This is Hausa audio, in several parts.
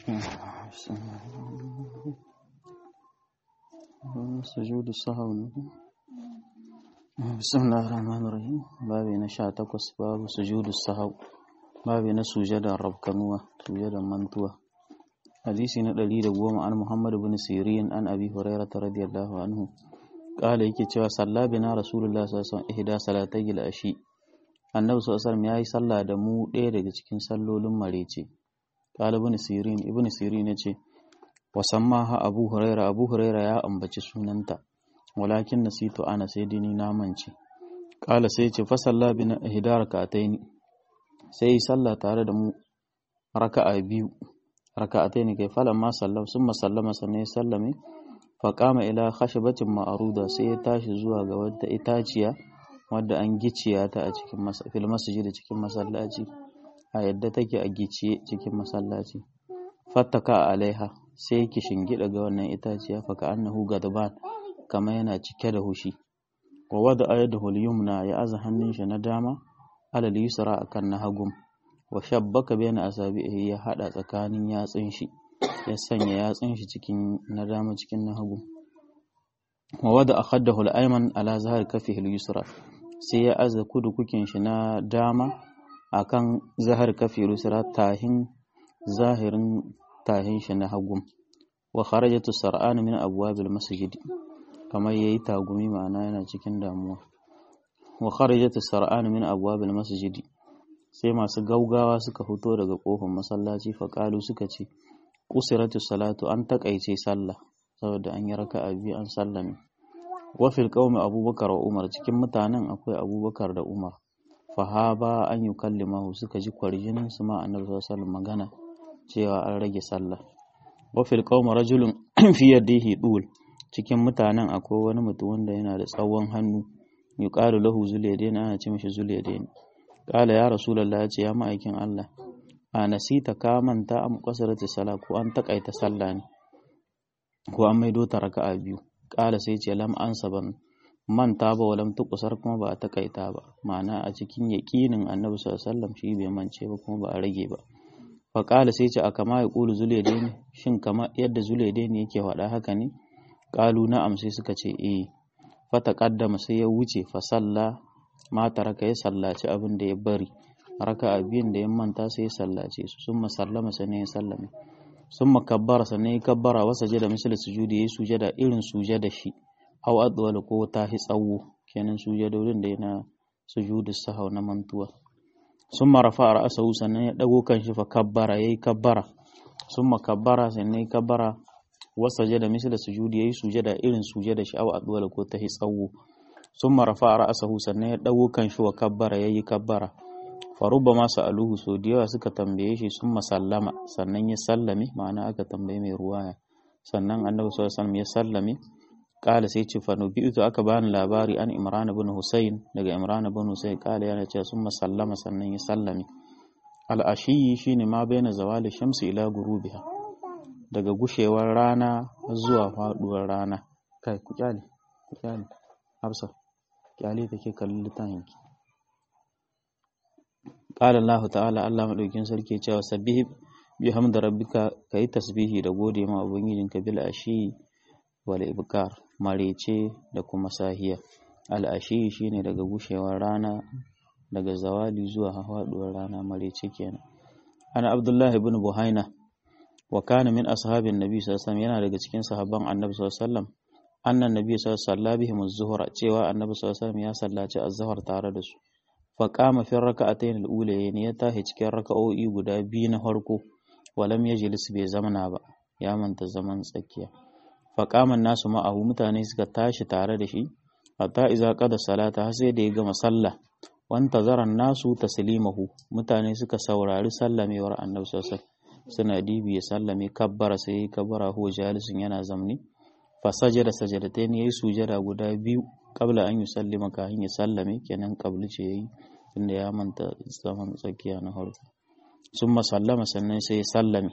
sujudu sahwi bismillahir rahmanir rahim babu na 18 babu sujudu sahwi babu na sujada rabkanuwa sujada mantuwa hadisi na 110 an Muhammad ibn Sirin an Abi Hurairah radiyallahu anhu qala yake cewa salla bina rasulullah sallallahu alaihi wasallam ihda salatayil ashi annabi sallallahu alaihi wasallam yayi sallah da mu ɗaya daga cikin sallolin marece qala ibn Sirin yace wasammaha Abu Hurairah ya ambaci sunanta walakin nasitu ana sai dini na mance qala sai yace fa salla bina ihda rak'ataini sai sallah tare da mu raka'ataini kai falamma sallam summa sallama sannan sallame fa qama ila khashbatin ma'ruda sai ya tashi zuwa ga wata itaciya wadda an giciya ta a cikin fil masjid cikin masallaci a yadda take a giciye cikin masallaci fattaka alaiha sai yake shingida ga wannan itaciya fa ka annahu gadban kama yana cike da hushi wa wada ayadahu al-yumna ya aza hannun shi na dama alal yusra akan na hagum wa shabbaka bayna asabihi ya hada tsakanin yatsun shi ya sanya yatsun shi cikin na dama cikin na hagu wa wada akhadahu al-ayman ala zahir kafihi al-yusra sai ya aza kudukukin shi na dama akan zahir kafihi al-yusra zahirin tahin shi na hagu wa kharajatu sar'an min abwab al-masjid kamar yayi tagumi ma'ana yana cikin damuwa wa kharajatu sar'an min abwab al-masjid sai masu gaugawa suka fito daga kofar masallaci faƙalu suka ce qusiratu salatu an takaice sallah saboda an yi raka'a biyu an sallame wa fil qaumi abubakar wa umar cikin mutanen akwai abubakar da umar fahaba an yukallimahu suka ji kwarjinin su ma annabi sallallahu alaihi wasallam magana cewa an rage sallah wa fil qaumi rajulun fi yadihi dul cikin mutanen akwai wani mutum wanda yana da tsawon hannu yuqalu lahu zulaydain ana ce mishi zulaydain qala ya rasulullah ya ce ya ma'aikin Allah a nasita ka manta am qasarati sala ko an takaita sallah ne ko an maido ta raka'a biyu qala sai ce lam ansaban manta ba walam tuqsar kuma ba a takaita ba ma'ana a cikin yaqinin annabi sallallahu alaihi wasallam shi bai mance ba kuma ba a rage ba fa qala sai ce akama ya qulu zulaydain shin kama yadda zulaydain yake wada haka ne qalu na'am sai suka ce fa taqaddama sai ya wuce fa salla ma taraka ya sallaci abin da ya bari raka'a biyun da ya manta sai ya sallace su summa sallama sannan ya sallame summa kabbara sannan ya kabbara wa sajada misal sujudi yayi sujada irin sujada shi aw adwala ko ta hi tsawo kenan sujadodin da yana sujudu sahau na mantuwa summa rafa'a ra'sahu sannan ya dago kanshi fa kabbara yayi kabbara summa kabbara sannan ya kabbara wa sajada misal sujudi yayi sujada irin sujada shi aw adwala ko ta hi tsawo summa rafa'a ra'sahu sannan ya dago kanshi wa kabbara yayi kabbara faruba masu aluhu so da yawa suka tambaye shi summa sallama sannan ya sallame ma'ana aka tambaye mai ruwaya sannan annabi sallallahu alaihi wasallam ya sallame qala sai ce fa nubitu aka bani labari an Imran ibn Husayn daga Imran ibn Husayn qala yana cewa summa sallama sannan ya sallame al-ashi shine ma baina zawali shamsi ila gurubiha daga gushewar rana zuwa faduwar rana kai ku kyale Hafsa kyale take kallon littafin ki qala Allah ta'ala Allah madaukin sarki cewa sabbih bihamdi rabbika kai tasbihi da gode ma ubangijinka bil ashi wal ibkar marece da kuma sahiya al ashi shine daga gushewar rana daga zawali zuwa faduwar rana marece kenan ana Abdullah ibn Buhaina wa kana min ashabin nabi sallallahu alaihi wasallam yana daga cikin sahabban annabi sallallahu alaihi wasallam annan nabi sallallahu alaihi wasallam bihim az-zuhra cewa annabi sallallahu alaihi wasallam ya sallaci az-zuhr tare da su fa qama fi rak'atayn al-ulayayn ya tahi cikin raka'o'i guda biyu na farko walam yajlis bai zamana ba ya manta zaman tsakiya fa qama nasu ma'ahu mutane suka tashi tare da shi hatta iza qada salata har sai da ya gama sallah wanta zaran nasu taslimahu mutane suka saurari sallamewar annabi sallallahu alaihi wasallam suna dibi ya sallame kabbara sai kabbara huwa jalisun yana zamni fa sajada sajadatayn yayi sujada guda biyu qabla an yusallima kahin ya sallame kenan qabli ce yayi inda ya manta zaman tsakiya na farko summa sallama sannan sai ya sallame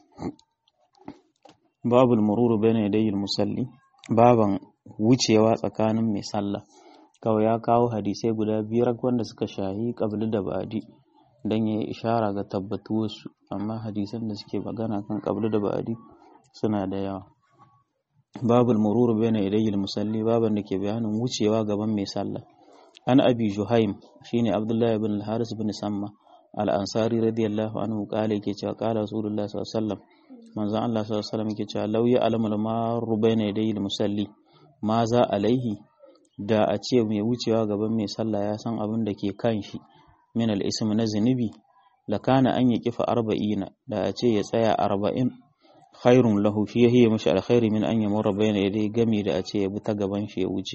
babul mururu bayna yadayil musalli baban wucewa tsakanin mai sallah kawai ya kawo hadisai guda biyar wanda suka shahi qabli da ba'di dan yayi ishara ga tabbatuwarsu, amma hadisan da suke magana kan qabli da ba'di suna da yawa. Babul murur bayna yadayil musalli, baban da ke bayanin wucewa gaban mai sallah. An abi Juhaim shine Abdullahi ibn al-Haris ibn Samma al-Ansari radiyallahu anhu kale yake cewa qala Rasulullah sallallahu alaihi wasallam, manzon Allah sallallahu alaihi wasallam yake cewa law ya'lamu al-maru bayna yadayil musalli ma za alaihi, da a ce mai wucewa gaban mai sallah ya san abin da ke kan shi min al-ism na zunubi, lakana an yaqifa 40, da a ce ya tsaya 40 khairun lahu, shi yahiye mashi alkhairi min an yamurra bayna yadayhi, gami da a ce ya bi ta gaban shi ya wuce.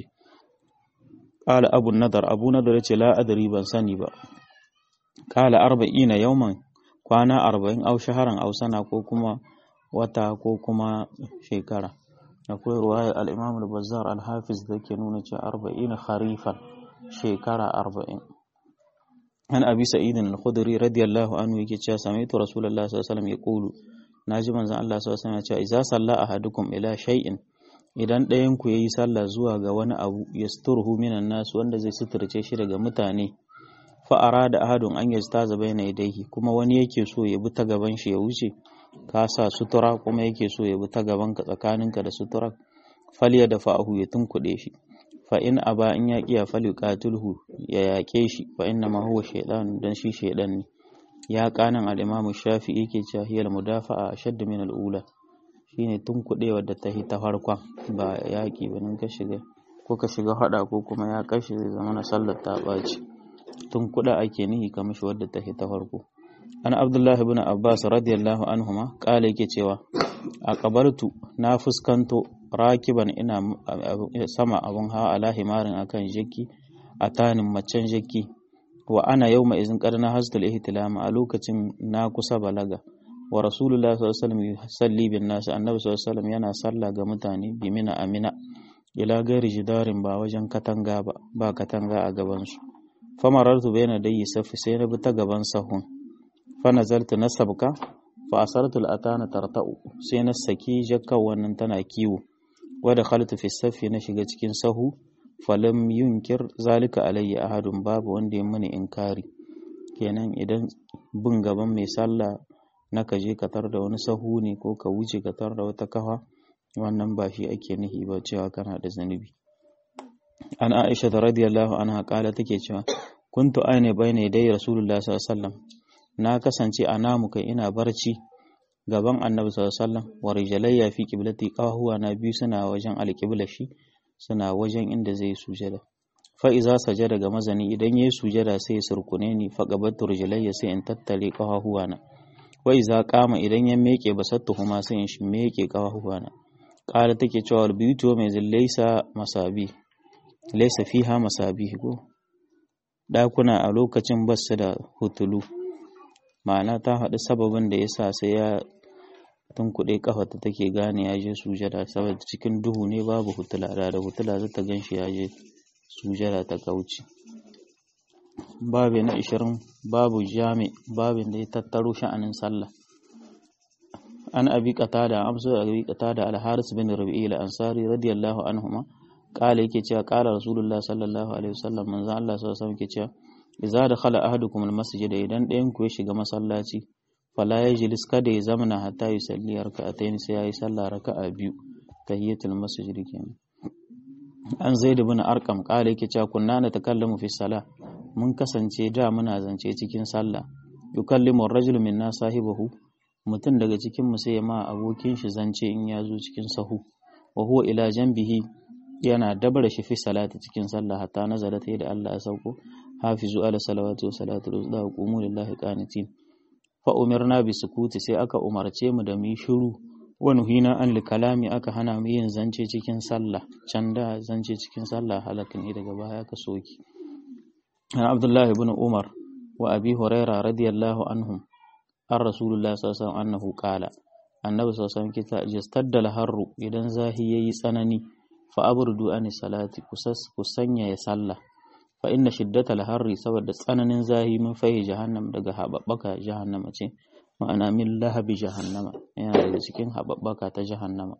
Qala abu nadar yace la adri, ban sani ba. Qala 40 yawman, kwana 40 au shaharan au sana, ko kuma wata ko kuma shekara. Akwai ruwaya al-Imam al-Bazzar al-Hafiz da ke nuna cewa 40 kharifan, shekara 40. An abi Sa'id al-Khudri radiyallahu anhu yake cewa sami'tu Rasulullah sallallahu alaihi wasallam yaqulu, naji manzon Allah sallallahu alaihi wasallam ya ce idza salla ahadukum ila shay'in, idan ɗayan ku yayi sallah zuwa ga wani abu yasturuhu minan nas, wanda zai suturce shi daga mutane, fa arada ahadun an yastaza bayna yadayhi, kuma wani yake so ya bi ta gaban shi ya wuce, ka sa sutura kuma yake so ya bi ta gaban ka tsakaninka da sutura, falya da fa'ahu, ya tunkuɗe shi, fa in aba, in ya kiya fali qatilhu, ya yake shi, fa inna ma huwa shaytan, dan shi shaydan ne. Ya kanan al-Imam Shafi'i yake cewa hiyal mudafa'a ashaddu min al-ula, shine tunkuɗewar da ta ta farkon, ba yaki ba. Nan ka shiga ko ka shiga hada ko kuma ya kashi, zai zama na sallar ta baci, tunkuɗa ake nihi kamar shi wadda ta ta farko. An Abdullahi ibn Abbas radiyallahu anhuma kala yake cewa aqbaltu, na fuskanto, rakiban, ina sama abun hawa, ala himarin, akan jaki, atanin macen jaki, wa ana yawma izin qarna hastul ihtilama, a lokacin na kusa balaga, wa Rasulullah sallallahu alaihi wasallam yusalli bin nas, annabi sallallahu alaihi wasallam yana sallah ga mutane, bi mina amina, ila gairi jidarin, ba wajen katanga ba katanga a gaban su. Famarartu bayna dayyi safi, sai na bi ta gaban sahun, fa nazaltu nasabka, fa asartu al-atana tarta'u, sai na saki jakkan wannan tana kiwo, wa dakhaltu fi safi, na shiga cikin sahu, falam yunkir zalika alayya ahadun, babu wanda ya mani inkari. Kenan idan bin gaban mai sallah na ka je ka tar da wani sahu ne, ko ka wuce ka tar da wata kafa, wannan ba shi ake nihi ba cewa kana da zanubi. An Aisha radiyallahu anha kala take cewa kuntu aina bayna yaday Rasulullah sallallahu alaihi wasallam, na kasance a namu kai ina barci gaban annabi sallallahu alaihi wasallam, wa rijalayya fi qiblati, qahuwa na biyu suna wajen alqibla shi, suna wajen inda zai sujada. Fa iza sajada, ga mazani idan yayi sujada sai ya surkune ni, fa qabattu rijalayya, sai in tattare qahuwa na. Wa iza qama, idan ya meke basattuhuma, sai in meke qahuwa na. Qala take cewa biyutu mai zillaisa masabi, laysa fiha masabi, ko dakuna a lokacin basu da hutulu, ma'ana ta haɗu sababin da yasa sai ya tunkuɗe kafarta take gane ya je sujada, saboda cikin duhu ne, babu hutula, da hutula zata ganshi ya je sujada ta kauce. Babu na 20, babu jami, babin da ya tattaro sha'anin sallah. An abi qatada, amsa abi qatada al-Haris bin Rabi'i al-Ansari radiyallahu anhuma kala yake cewa kala Rasulullah sallallahu alaihi wasallam, manzo Allah sallallahu alaihi wasallam yake cewa idza dakhala ahadukum al-masjid, idan ɗayan ku ya shiga masallaci, fala yajlis, kada ya zamana hatta yusalli raka'atayn, sai yayi sallah raka'a biyu, tahiyatul masjid kenan. An Zaid ibn Arqam kala yake cewa kunna natakallamu fi salah, mun kasance da muna zance cikin sallah, yukallimu ar-rajulu minna sahibahu, mutum daga cikin mu sai ya ma abokin shi zance in ya zo cikin sahu, wa huwa ila janbihi, yana dabara shi fi salati, cikin sallah, hatta nazalat, da Allah ya sauko, hafizu ala salawati wa salatul wusta wa qumu lillahi qanitin. Fa umirna bi sukuti, sai aka umarce mu da mu yi shiru, wa nuhina an kalami, aka hana mu yin zance cikin sallah. Can da zance cikin sallah halaka ne, daga baya ka soki. An Abdullahi ibn Umar wa Abi Hurairah radiyallahu anhum, an Rasulullah sallallahu alaihi wasallam annahu qala, annabi sallallahu alaihi wasallam kita jastaddal harru, idan zahi yayi tsanani, fa aburdu an salati, ku sanya ya sallah, fa inna shiddatal harri, saboda tsananin zahi, min fahi jahannam, daga hababbaka jahannama ce, ma'ana min lahabi jahannama, yana daga cikin hababbaka ta jahannama.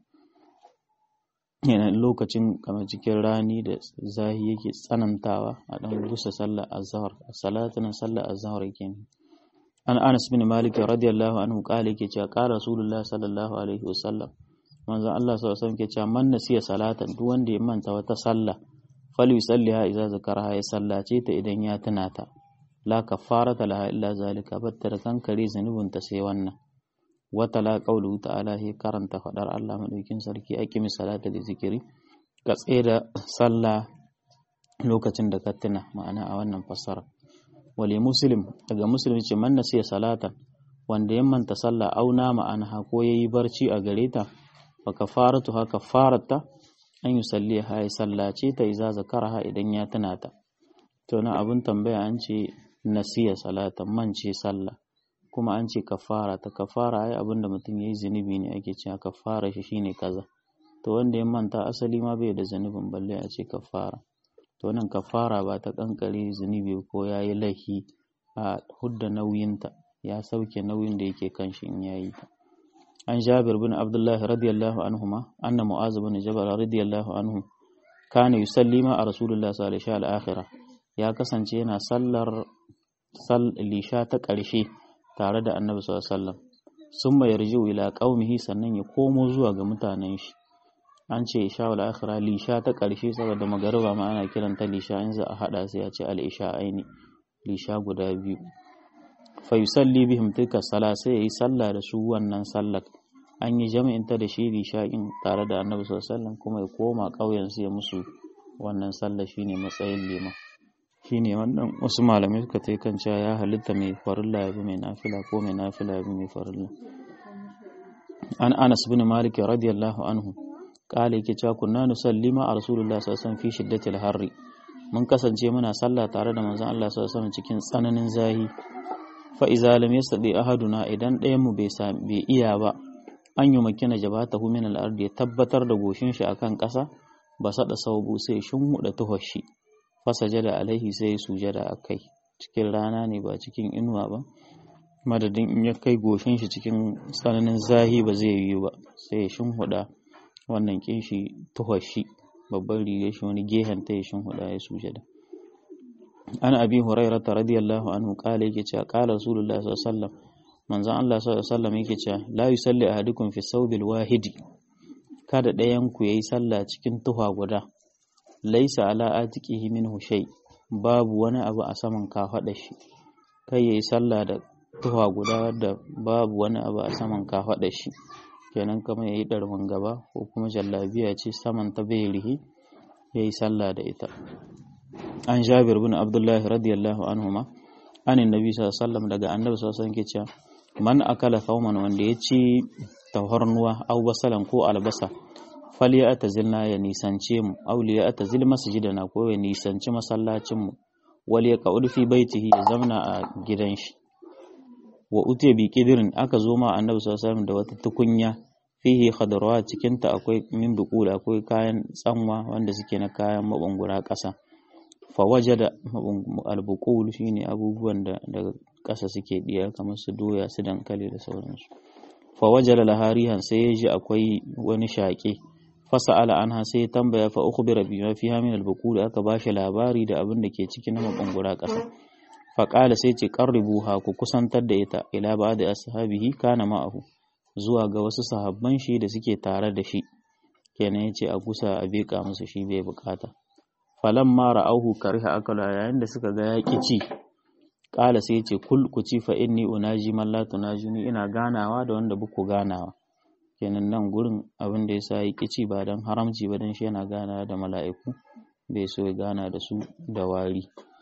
Yana lokacin kamar cikin rani da zahi yake tsanantawa, a dan gusa sallar azhar, salatunan sallar azhar yake ne. an Anas bin Malik radiyallahu anhu kale yake cewa qala Rasulullah sallallahu alaihi wasallam manzon Allah sallallahu alaihi wasallam yake cewa man nasiya salatan duk wanda ya manta wata sallah falyusalliha idza zakaraha ya sallace ta idan ya tuna ta la kafarata laha illa zalika batta kankare zanubin ta sai wannan wata la qawlu ta'ala hi karanta fadar Allah madaukin sarki aqimi salata li zikri ka tsira sallah lokacin da ka tuna ma'ana a wannan fassara wali muslim daga muslim ce man nasiya salatan wanda ya manta sallah auna ma'ana ko yayi barci a gare ta fa kafaratu ha kafarata an yusalliha ya sallace ta iza zakaraha idan ya tuna ta to na abun tambaya an ce nasiya salatan man ce sallah kuma an ce kafara ta kafara ai abinda mutum yayi zinubi ne ake cewa kafara shi shine kaza to wanda ya manta asali ma bai da zanubin balle a ce kafara to nan kafara ba ta kankare zunubi ko yayi laifi a hudda nauyinta ya sauke nauyin da yake kan shi in yayi ta an Jabir bin Abdullah radiyallahu anhuma anna Mu'az bin Jabal radiyallahu anhu kana yusalli ma Rasulullah sallallahu alaihi wasallam ya kasance yana sallar lisha ta ƙarshe tare da Annabi sallallahu alaihi wasallam summa yarji'u ila qaumihi sannan ya komo zuwa ga mutanen shi an ce isha wal akhira lisha ta ƙarshe saboda magariba ma ana kiranta lisha in za a hada sai a ce al isha aini lisha guda biyu fa yusalli bihim tilka sala sai yayi sallah da su wannan sallar an yi jami'in ta da shi lisha in tare da Annabi sallallahu alaihi wasallam kuma ya koma ƙauyen su ya musu wannan sallah shine matsayin liman shine wannan wasu malamai suka tai kan cewa ya halitta mai farilla ya bi mai nafila ko mai nafila ya bi mai farilla an Anas bin Malik radiyallahu anhu kale yake cewa kunna nusalli ma Rasulullah sallallahu alaihi wasallam fi shiddatil harri mun kasance muna sallah tare da manzon Allah sallallahu alaihi wasallam cikin tsananin zahi fa iza lam yastadi ahaduna idan ɗayan mu bai iya ba an yi makina jabatahu min al-ardi ya tabbatar da goshin shi akan ƙasa ba sada saubu sai shinhuda tuhoshi fa sajada alaihi sai sujada akai cikin rana ne ba cikin inuwa ba madadin in ya kai goshin shi cikin tsananin zahi ba zai yi ba sai shinhuda wannan kinshi tuhoshi babban rigar shi wani gehen ta yashin huda ya sujada an abi hurairah radiyallahu anhu kale yake cewa qala rasulullahi sallallahu alaihi wasallam manzon Allah sallallahu alaihi wasallam yake cewa la yusalli ahadukum fi sawbil wahidi kada ɗayan ku yayi sallah cikin tuha guda laysa ala atiqihi minhu shay babu wani abu a saman kafada shi kai yayi sallah da tuha guda da babu wani abu a saman kafada shi kenan kamar yayi darman gaba ko kuma jallabiya ce saman ta bayrihi yayi sallah da ita an Jabir bin Abdullah radiyallahu anhuma anin nabi sallallahu alaihi wasallam daga annabi sallallahu alaihi wasallam ke cewa man akala thawman wanda ya ci tawarnuwa aw basalan ko albasa falyatazilna ya nisance mu aw liyatazil masjidana ko ya nisanci masallacin mu wal yaqud fi baitihi ya zamna a gidan shi wa utiya bi qidrin aka zo ma annabi sallallahu alaihi wasallam da wata tukunya fihi khadrawat cikin ta akwai min buqul akwai kayan tsanwa wanda suke na kayan mabungura ƙasa fa wajada al-buqul shine abubuwan da daga ƙasa suke diya kamar su doya su dankali da sauransu fa wajala laharihan sai ya ji akwai wani shaƙe fasa'ala anha sai ya tambaya fa ukhbira bima fiha min al-buqul aka bashi labari da abin da ke cikin mabungura ƙasa faƙala sai ce ƙarribuha ku kusantar da ita ila ba da ashabihi kana ma'ahu zuwa ga wasu sahabban shi da suke tare da shi kenan yace a kusa a beka musu shi bai bukata falamma ra'awhu kariha akala yayin da suka ga yaki ci ƙala sai yace kul ku ci fa inni unaji man la tunajuni ina ganawa da wanda buku ganawa kenan nan gurin abin da yasa yaki ci ba dan haramci ba dan shi yana ganawa da mala'iku bai so ya gana da su da wari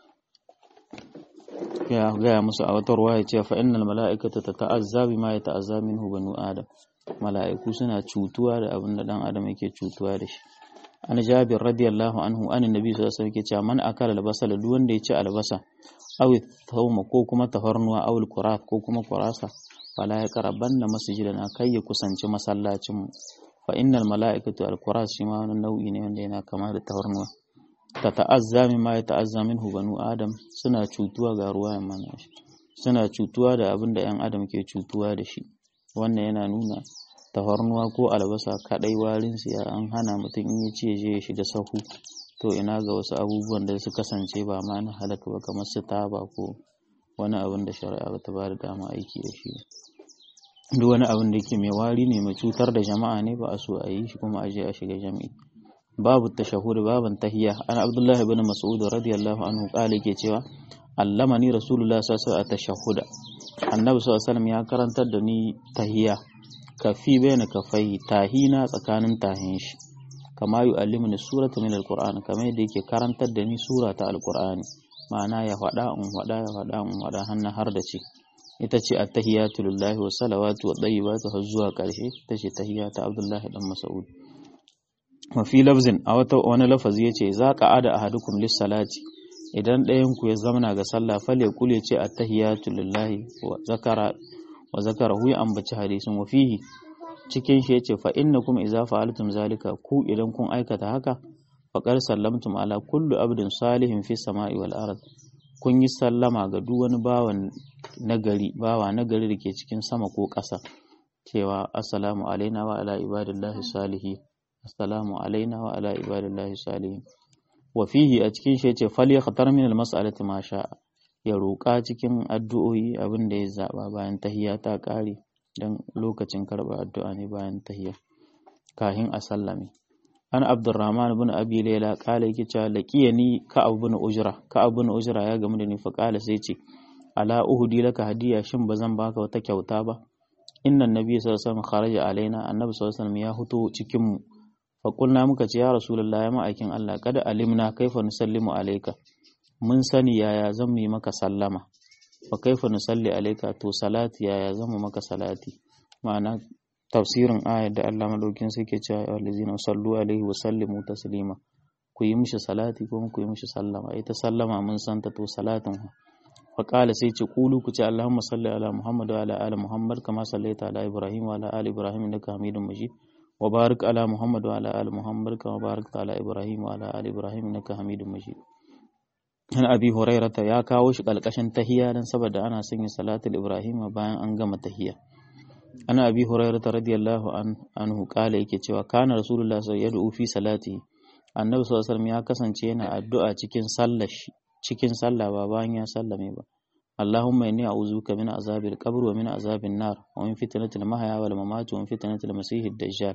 ya gaya musu a wata ruwa ya ce fa innal mala'ikata tata'azza bima yata'azza minhu banu adam mala'iku suna cutuwa da abin da dan adam yake cutuwa da shi an Jabir radiyallahu anhu an annabi sallallahu alaihi wasallam yake cewa man akala albasa duk wanda ya ci albasa aw thawma ko kuma tafarnuwa aw alqurat ko kuma qurasa fala yaqrabanna masjidana kai ya kusanci masallacin mu fa innal mala'ikatu alquras shi ma wannan nau'i ne wanda yana kama da tafarnuwa tata'azza mimma yata'azza minhu banu adam suna cutuwa ga ruwayan mana suna cutuwa da abin da yan adam ke cutuwa da shi wannan yana nuna tafarnuwa ko albasa kadai warin su ya an hana mutum in ya ce je ya shiga sahu to ina ga wasu abubuwan da su kasance ba ma na halaka ba kamar su taba ko wani abin da shari'a ba ta ba da dama aiki da shi. Duk wani abin da yake mai wari ne mai cutar da jama'a ne ba a so a yi shi kuma a je a shiga jami'i. Babu tashahhud, baban tahiyya. Ana Abdullah ibn Mas'ud radiyallahu anhu kale yake cewa allamani Rasulullah sallallahu alaihi wasallam tashahhuda. Annabi sallallahu alaihi wasallam ya karantar da ni tahiyya. Kafi baina kafai, tahina tsakanin tahin shi. Kama yu'allimuni surata min alqur'ani, kamar yadda yake karantar da ni sura ta alqur'ani. Ma'ana ya faɗa in faɗa hannu har da ce. Ita ce at-tahiyatu lillahi wa salawatu wa tayyibatu har zuwa ƙarshe. Ita ce tahiyya ta Abdullah dan Mas'ud. Wa fi lafzin a wani lafazi yace za qa'ada ahadukum lis-salati, idan ɗayan ku ya zamana ga sallah fale kule ce at-tahiyatu lillahi wa zakarahu ya ambaci hadisin. Wa fihi cikin shi yace fa innakum idza fa'altum zalika, ku idan kun aikata haka faqad sallamtum ala kulli abdin salihin fi samai wal ard, kun yi sallama ga duk wani bawa nagari da ke cikin sama ko ƙasa, cewa assalamu alaina wa ala ibadillahi salihin, assalamu alaina wa ala ibadillahi salihin. Wa fihi a cikin shi yace fal yakhtar min al mas'alati ma sha'a, ya roƙa cikin addu'o'i abin da ya zaba bayan tahiyya ta ƙare, dan lokacin karɓar addu'a ne bayan tahiyya kahin a sallame. An Abdurrahman ibn Abi Layla kala yake cewa laqiyani Ka'ab ibn Ujra ya gamu da ni fa kala sai ce ala uhdi laka hadiya, shin bazan baka wata kyauta ba? Innan nabiy sallallahu alaihi wasallam kharaja alaina, annabi sallallahu alaihi wasallam ya fito cikin mu. Fa qulna muka ce ya rasulullah, ya ma'aikin Allah, kada alimna kaifa nusallimu alayka, mun sani yaya zan yi maka sallama. Fa kaifa nusalli alayka, to salati yaya zan mu maka salati. Ma'ana tafsirin ayar da Allah madaukin sai ke cewa allazina sallu alaihi wa sallimu taslima, ku yi mishi salati ko ku yi mishi sallama. Ita sallama mun san ta, to salatin fa qala sai ce qulu ku ce Allahumma salli ala Muhammad wa ala ali Muhammad kama sallaita ala Ibrahim wa ala ali Ibrahim innaka Hamidum Majid, wa barik ala Muhammad wa ala ali Muhammad kama barakta ala Ibrahim wa ala ali Ibrahim innaka Hamidum Majid. An Abi Hurairah ya kawo shi kalkashin tahiyya dan saboda ana sanya salatul Ibrahim bayan an gama tahiyya. Ana Abi Hurairah radiyallahu anhu kala yake cewa kana Rasulullah sallallahu alaihi wasallam yad'u fi salati, annabi sallallahu alaihi wasallam ya kasance yana addu'a cikin sallar shi, cikin sallah ba bayan ya sallame ba. Allahumma inni a'udhuka min azabil qabr wa min azabin nar wa min fitnatil mahya wal mamat wa min fitnatil masiihid dajjal.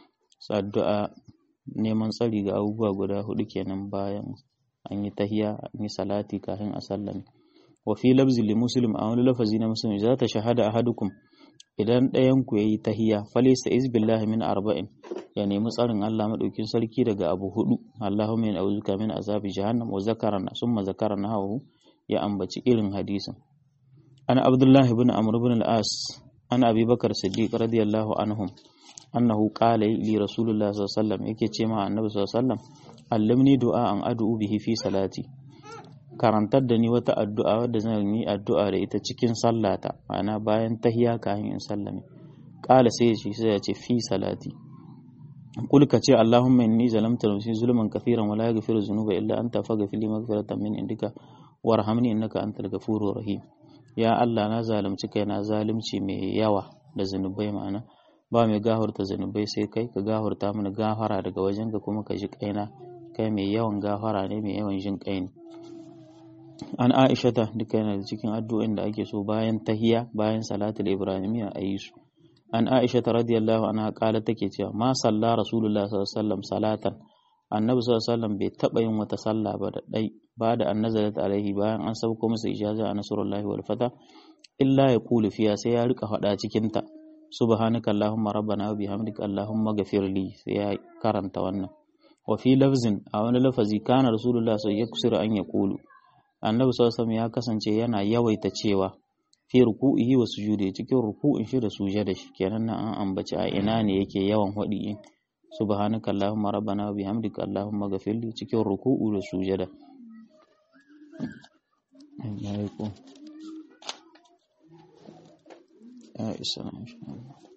Addu'a neman tsari ga abubuwa guda hudu kenan bayan an yi tahiyya, an yi salati kafin a sallame. Wa fi lafzi li Muslim, a wani lafazi na Muslim, za ta shahada ahadukum, idan ɗayan ku yayi tahiyya falista izbillahi min arba'in, ya nemi tsarin Allah madaukin sarki daga abu hudu. Allahumma inni a'udhuka min azabi jahannam wa zakarana summa zakarana hawu, ya ambaci irin hadisin. Ana Abdullah ibn Amr ibn al-As ana Abi Bakar Siddiq radiyallahu anhum annahu qala li Rasulullah sallallahu alaihi wasallam, yake ce ma annabi sallallahu alaihi wasallam, allimni du'a an ad'u bihi fi salati, karantar da ni wata addu'a wadda zan yi addu'a da ita cikin sallata, ma'ana bayan tahiyya kafin in sallame. Qala sai ya ce fi salati, kul ka ce Allahumma inni zalamtu nafsi zulman kathiran wa la yaghfiru dhunuba illa anta faghfir li maghfiratan min indika warhamni innaka antal ghafurur rahim. Ya Allah, na zalunci kaina zalunci mai yawa da zanubai, ma'ana ba mai gafarta zanubai sai kai, ka gafarta mana gafara daga wajenka kuma ka ji kaina, kai mai yawan gafara ne, mai yawan jin kai ne. An Aisha ta duka yana da cikin addu'o'in da ake so bayan tahiyya, bayan salatul ibrahimiyya a yi su. An Aisha ta radiyallahu anha kala take cewa ma salla Rasulullah sallallahu alaihi wasallam salatan, annabi sallallahu alaihi wasallam bai taba yin wata sallah ba da dai ba da annazalat alaihi, bayan an sauko masa ijaza a nasrullahi wal fata, illa ya kulu fiya, sai ya rika faɗa cikin ta subhanaka allahumma rabbana wa bihamdika allahumma ghafirli, sai ya karanta wannan. Wa fi lafzin, a wani lafazi, kana Rasulullah sallallahu alaihi wasallam an yaqulu, annabi sallallahu alaihi wasallam ya kasance yana yawaita cewa fi ruku'ihi wa sujudi, cikin ruku'in shi da sujada shi, kenan nan an ambaci a ina ne yake yawan hadi subhanaka allahumma rabbana wa bihamdika allahumma ghafirli, cikin ruku'u da sujada. Ya isa.